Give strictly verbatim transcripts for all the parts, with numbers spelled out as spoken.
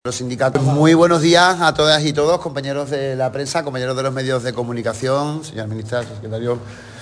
Los sindicatos. Muy buenos días a todas y todos, compañeros de la prensa, compañeros de los medios de comunicación, señor ministra, secretario.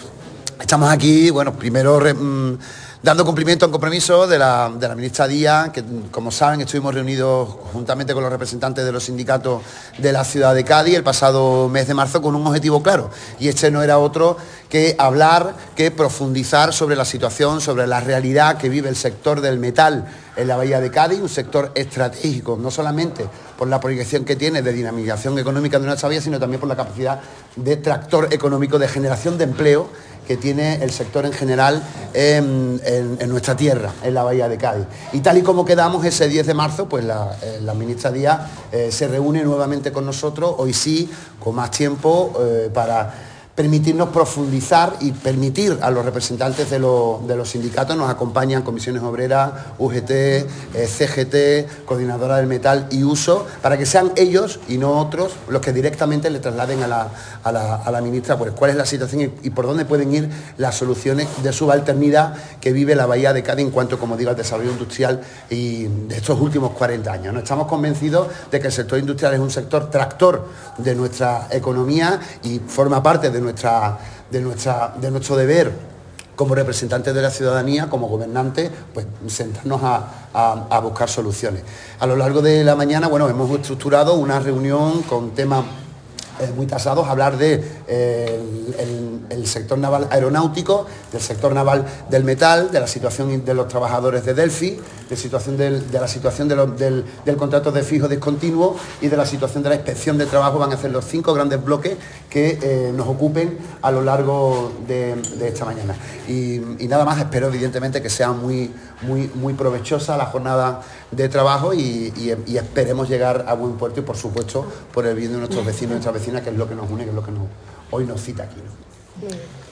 Estamos aquí, bueno, primero re, mmm, dando cumplimiento a un compromiso de la, de la ministra Díaz, que como saben estuvimos reunidos juntamente con los representantes de los sindicatos de la ciudad de Cádiz el pasado mes de marzo con un objetivo claro, y este no era otro que hablar, que profundizar sobre la situación, sobre la realidad que vive el sector del metal en la bahía de Cádiz, un sector estratégico, no solamente por la proyección que tiene de dinamización económica de nuestra bahía, sino también por la capacidad de tractor económico, de generación de empleo que tiene el sector en general en, en, en nuestra tierra, en la bahía de Cádiz. Y tal y como quedamos ese diez de marzo, pues la, eh, la ministra Díaz eh, se reúne nuevamente con nosotros, hoy sí, con más tiempo, eh, para permitirnos profundizar y permitir a los representantes de, lo, de los sindicatos, nos acompañan Comisiones Obreras, U G T, eh, C G T, Coordinadora del Metal y Uso, para que sean ellos y no otros los que directamente le trasladen a la, a la, a la ministra pues cuál es la situación y, y por dónde pueden ir las soluciones de subalternidad que vive la bahía de Cádiz en cuanto, como digo, al desarrollo industrial y de estos últimos cuarenta años. ¿no? Estamos convencidos de que el sector industrial es un sector tractor de nuestra economía y forma parte de nuestra, de nuestra, de nuestro deber como representantes de la ciudadanía, como gobernantes, pues sentarnos a, a, a buscar soluciones. A lo largo de la mañana, bueno, hemos estructurado una reunión con temas eh, muy tasados, hablar de eh, el, el, el sector naval aeronáutico, del sector naval del metal, de la situación de los trabajadores de Delphi, de, situación del, de la situación de los, del, del contrato de fijo discontinuo y de la situación de la inspección de trabajo. Van a ser los cinco grandes bloques que eh, nos ocupen a lo largo de, de esta mañana. Y, y nada más, espero evidentemente que sea muy, muy, muy provechosa la jornada de trabajo y, y, y esperemos llegar a buen puerto y por supuesto por el bien de nuestros vecinos y nuestras vecinas, que es lo que nos une, que es lo que nos, hoy nos cita aquí. ¿no?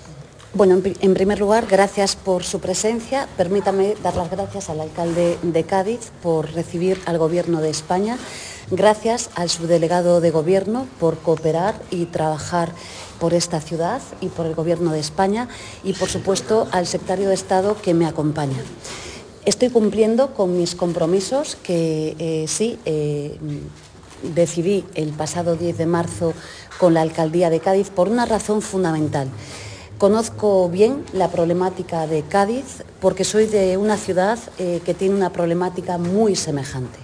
Bueno, en primer lugar, gracias por su presencia. Permítame dar las gracias al alcalde de Cádiz por recibir al Gobierno de España. Gracias al subdelegado de Gobierno por cooperar y trabajar por esta ciudad y por el Gobierno de España y, por supuesto, al secretario de Estado que me acompaña. Estoy cumpliendo con mis compromisos que eh, sí eh, decidí el pasado diez de marzo con la alcaldía de Cádiz por una razón fundamental. Conozco bien la problemática de Cádiz porque soy de una ciudad eh, que tiene una problemática muy semejante.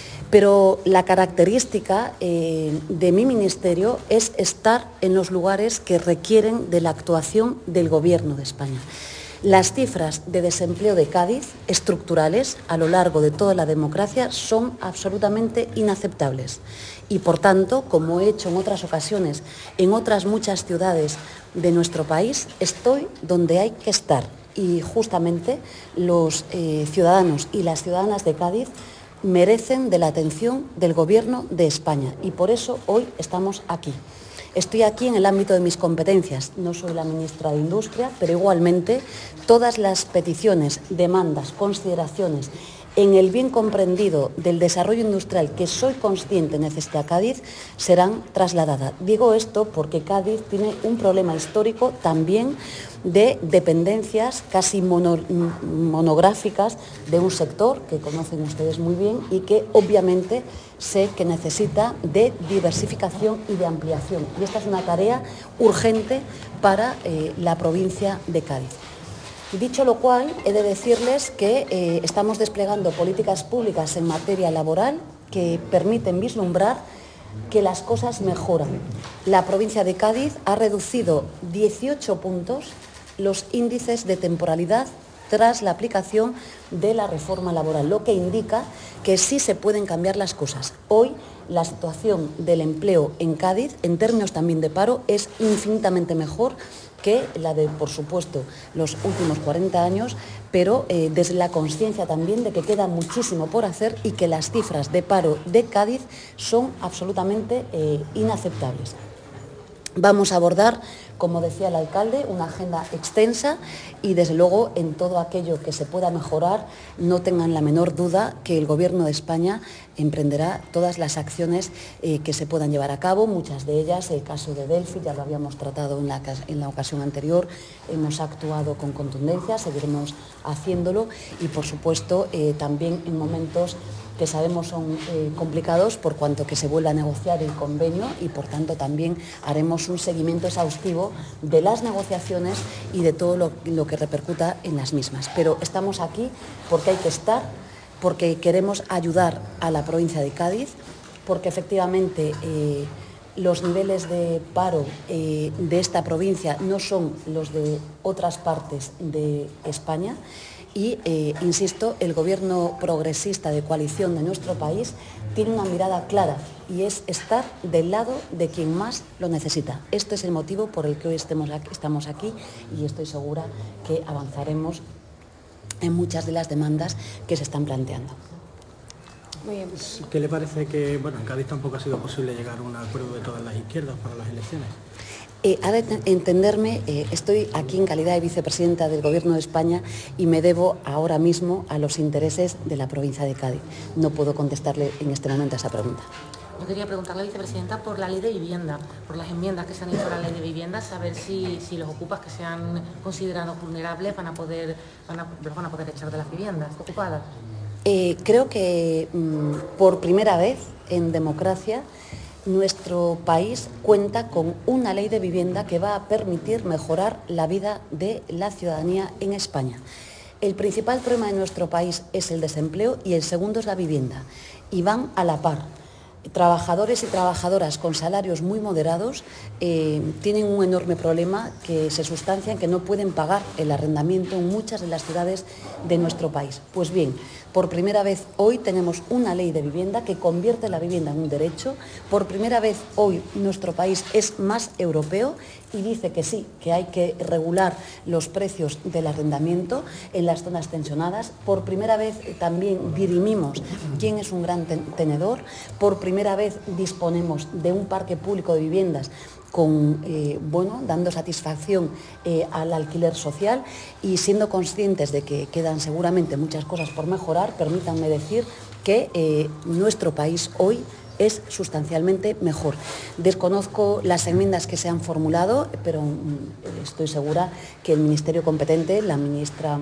Pero la característica eh, de mi ministerio es estar en los lugares que requieren de la actuación del Gobierno de España. Las cifras de desempleo de Cádiz, estructurales, a lo largo de toda la democracia, son absolutamente inaceptables. Y, por tanto, como he hecho en otras ocasiones, en otras muchas ciudades de nuestro país, estoy donde hay que estar. Y, justamente, los eh, ciudadanos y las ciudadanas de Cádiz merecen de la atención del Gobierno de España. Y, por eso, hoy estamos aquí. Estoy aquí en el ámbito de mis competencias. No soy la ministra de Industria, pero igualmente todas las peticiones, demandas, consideraciones en el bien comprendido del desarrollo industrial que soy consciente necesita Cádiz serán trasladadas. Digo esto porque Cádiz tiene un problema histórico también de dependencias casi mono, monográficas de un sector que conocen ustedes muy bien y que obviamente sé que necesita de diversificación y de ampliación. Y esta es una tarea urgente para eh, la provincia de Cádiz. Dicho lo cual, he de decirles que eh, estamos desplegando políticas públicas en materia laboral que permiten vislumbrar que las cosas mejoran. La provincia de Cádiz ha reducido dieciocho puntos los índices de temporalidad tras la aplicación de la reforma laboral, lo que indica que sí se pueden cambiar las cosas. Hoy la situación del empleo en Cádiz, en términos también de paro, es infinitamente mejor que la de, por supuesto, los últimos cuarenta años, pero eh, desde la conciencia también de que queda muchísimo por hacer y que las cifras de paro de Cádiz son absolutamente eh, inaceptables. Vamos a abordar, como decía el alcalde, una agenda extensa y, desde luego, en todo aquello que se pueda mejorar, no tengan la menor duda que el Gobierno de España emprenderá todas las acciones eh, que se puedan llevar a cabo, muchas de ellas, el caso de Delphi, ya lo habíamos tratado en la, en la ocasión anterior, hemos actuado con contundencia, seguiremos haciéndolo y, por supuesto, eh, también en momentos que sabemos son eh, complicados por cuanto que se vuelva a negociar el convenio y por tanto también haremos un seguimiento exhaustivo de las negociaciones y de todo lo, lo que repercuta en las mismas. Pero estamos aquí porque hay que estar, porque queremos ayudar a la provincia de Cádiz, porque efectivamente eh, los niveles de paro eh, de esta provincia no son los de otras partes de España y, eh, insisto, el gobierno progresista de coalición de nuestro país tiene una mirada clara y es estar del lado de quien más lo necesita. Este es el motivo por el que hoy estemos aquí, estamos aquí y estoy segura que avanzaremos en muchas de las demandas que se están planteando. Muy bien. ¿Qué le parece que, bueno, en Cádiz tampoco ha sido posible llegar a un acuerdo de todas las izquierdas para las elecciones? Eh, ha de entenderme, eh, estoy aquí en calidad de vicepresidenta del Gobierno de España y me debo ahora mismo a los intereses de la provincia de Cádiz. No puedo contestarle en este momento a esa pregunta. Yo quería preguntarle, vicepresidenta, por la ley de vivienda, por las enmiendas que se han hecho a la ley de vivienda, saber si, si los ocupas que sean considerados vulnerables van a poder, van a, los van a poder echar de las viviendas ocupadas. Eh, creo que mmm, por primera vez en democracia nuestro país cuenta con una ley de vivienda que va a permitir mejorar la vida de la ciudadanía en España. El principal problema de nuestro país es el desempleo y el segundo es la vivienda, y van a la par. Trabajadores y trabajadoras con salarios muy moderados eh, tienen un enorme problema que se sustancia en que no pueden pagar el arrendamiento en muchas de las ciudades de nuestro país. Pues bien, por primera vez hoy tenemos una ley de vivienda que convierte la vivienda en un derecho. Por primera vez hoy nuestro país es más europeo y dice que sí, que hay que regular los precios del arrendamiento en las zonas tensionadas. Por primera vez también dirimimos quién es un gran tenedor. Por primera vez disponemos de un parque público de viviendas con, eh, bueno, dando satisfacción eh, al alquiler social y siendo conscientes de que quedan seguramente muchas cosas por mejorar, permítanme decir que eh, nuestro país hoy es sustancialmente mejor. Desconozco las enmiendas que se han formulado, pero mm, estoy segura que el Ministerio competente, la ministra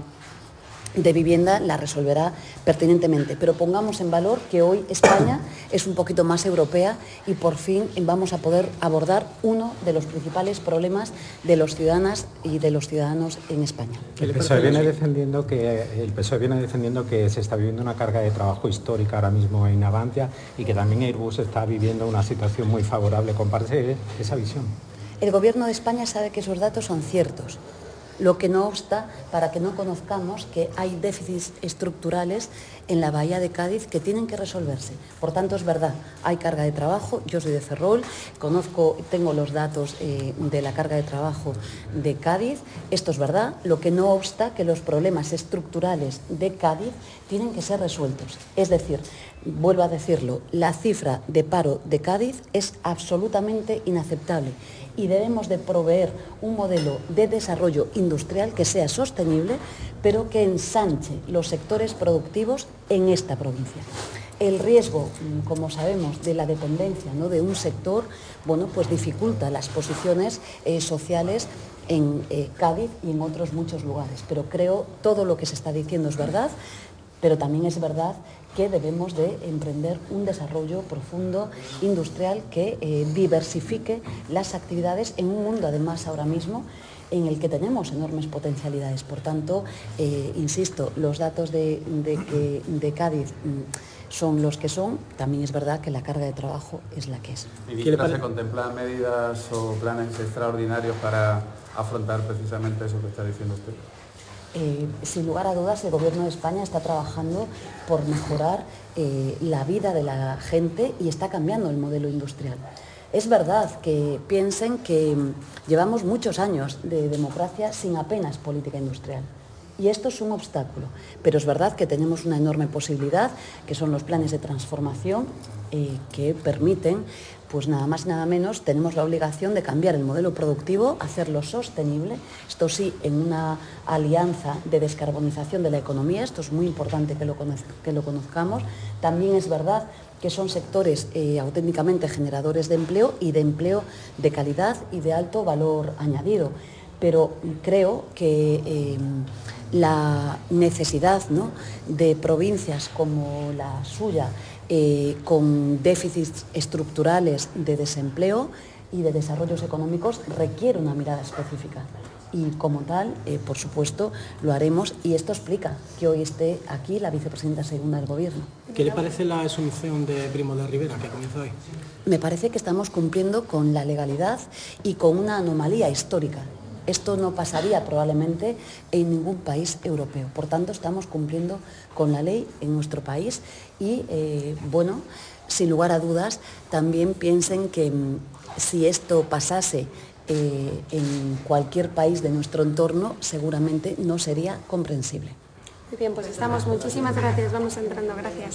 de Vivienda, la resolverá pertinentemente. Pero pongamos en valor que hoy España es un poquito más europea y por fin vamos a poder abordar uno de los principales problemas de los ciudadanas y de los ciudadanos en España. El P S O E viene defendiendo que el P S O E viene defendiendo que se está viviendo una carga de trabajo histórica ahora mismo en Navantia y que también Airbus está viviendo una situación muy favorable. ¿Comparte esa visión? El Gobierno de España sabe que esos datos son ciertos. Lo que no obsta para que no conozcamos que hay déficits estructurales en la bahía de Cádiz que tienen que resolverse. Por tanto, es verdad, hay carga de trabajo. Yo soy de Ferrol, conozco, tengo los datos eh, de la carga de trabajo de Cádiz. Esto es verdad, lo que no obsta que los problemas estructurales de Cádiz tienen que ser resueltos. Es decir, vuelvo a decirlo, la cifra de paro de Cádiz es absolutamente inaceptable y debemos de proveer un modelo de desarrollo industrial que sea sostenible, pero que ensanche los sectores productivos en esta provincia. El riesgo, como sabemos, de la dependencia, ¿no?, de un sector, bueno, pues dificulta las posiciones eh, sociales en eh, Cádiz y en otros muchos lugares. Pero creo todo lo que se está diciendo es verdad, pero también es verdad que debemos de emprender un desarrollo profundo, industrial, que eh, diversifique las actividades en un mundo, además, ahora mismo, en el que tenemos enormes potencialidades. Por tanto, eh, insisto, los datos de, de, que, de Cádiz mm, son los que son. También es verdad que la carga de trabajo es la que es. ¿Y se contemplan medidas o planes extraordinarios para afrontar precisamente eso que está diciendo usted? Eh, sin lugar a dudas, el Gobierno de España está trabajando por mejorar eh, la vida de la gente y está cambiando el modelo industrial. Es verdad que piensen que llevamos muchos años de democracia sin apenas política industrial. Y esto es un obstáculo, pero es verdad que tenemos una enorme posibilidad, que son los planes de transformación eh, que permiten, pues nada más y nada menos, tenemos la obligación de cambiar el modelo productivo, hacerlo sostenible, esto sí, en una alianza de descarbonización de la economía. Esto es muy importante que lo, que lo conozcamos. También es verdad que son sectores eh, auténticamente generadores de empleo y de empleo de calidad y de alto valor añadido. Pero creo que eh, la necesidad, ¿no?, de provincias como la suya, eh, con déficits estructurales de desempleo y de desarrollos económicos, requiere una mirada específica. Y como tal, eh, por supuesto, lo haremos, y esto explica que hoy esté aquí la vicepresidenta segunda del Gobierno. ¿Qué le parece la exhumación de Primo de Rivera, que comienza hoy? Me parece que estamos cumpliendo con la legalidad y con una anomalía histórica. Esto no pasaría probablemente en ningún país europeo. Por tanto, estamos cumpliendo con la ley en nuestro país y, eh, bueno, sin lugar a dudas, también piensen que mm, si esto pasase Eh, en cualquier país de nuestro entorno, seguramente no sería comprensible. Muy bien, pues estamos. Muchísimas gracias. Vamos entrando. Gracias.